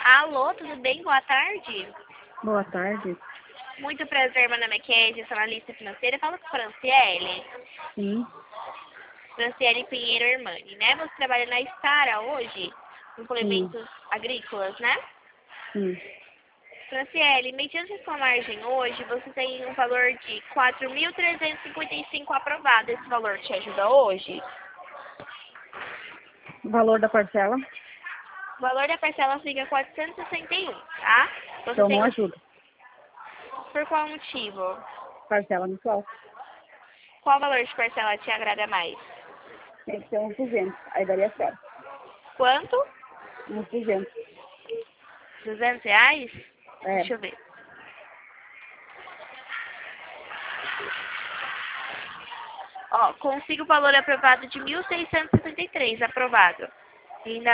Alô, tudo bem? Boa tarde. Boa tarde. Muito prazer, meu nome é Kézia, sou analista financeira. Fala com Franciele. Sim. Franciele Pinheiro Hermani, né? Você trabalha na Stara hoje, implementos agrícolas, né? Sim. Franciele, mediante a sua margem hoje, você tem um valor de R$ 4.355 aprovado. Esse valor te ajuda hoje? O valor da parcela? O valor da parcela fica 461, tá? Você Então tem não ajuda. Por qual motivo? Parcela mensual. Qual valor de parcela te agrada mais? Tem que ser uns 200. Aí daria certo. Quanto? Uns 200. R$ 200? É. Deixa eu ver. Ó, consigo o valor aprovado de 1.663, aprovado. E ainda